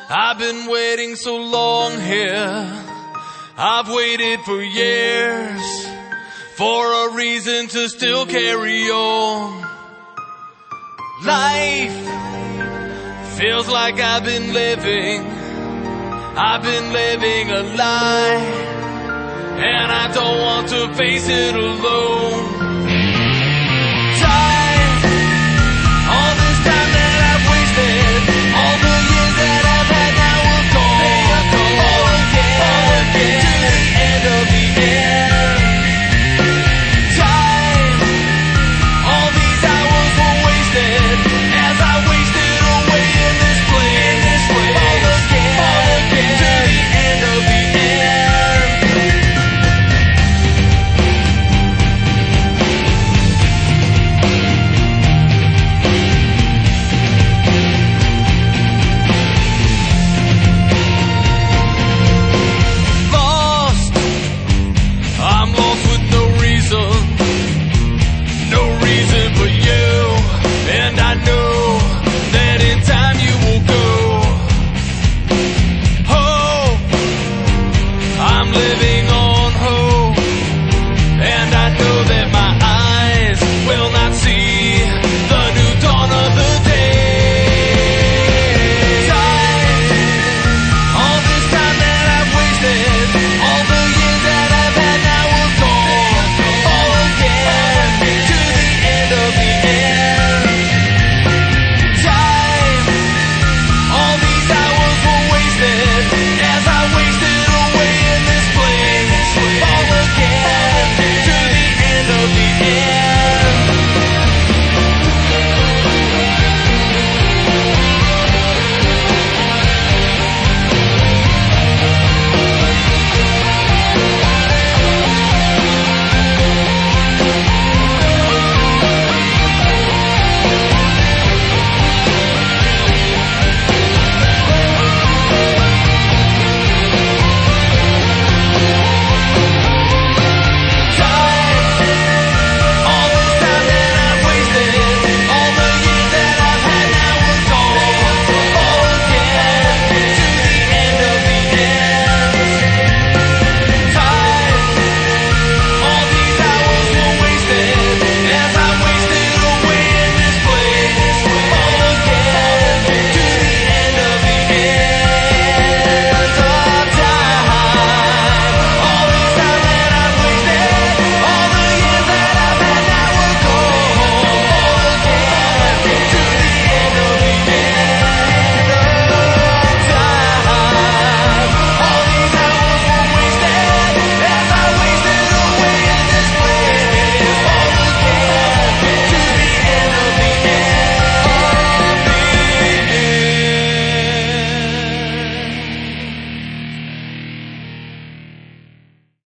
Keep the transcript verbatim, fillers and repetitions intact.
I've been waiting so long here. I've waited for years for a reason to still carry on. Life feels like I've been living. I've been living a lie, and I don't want to face it alone.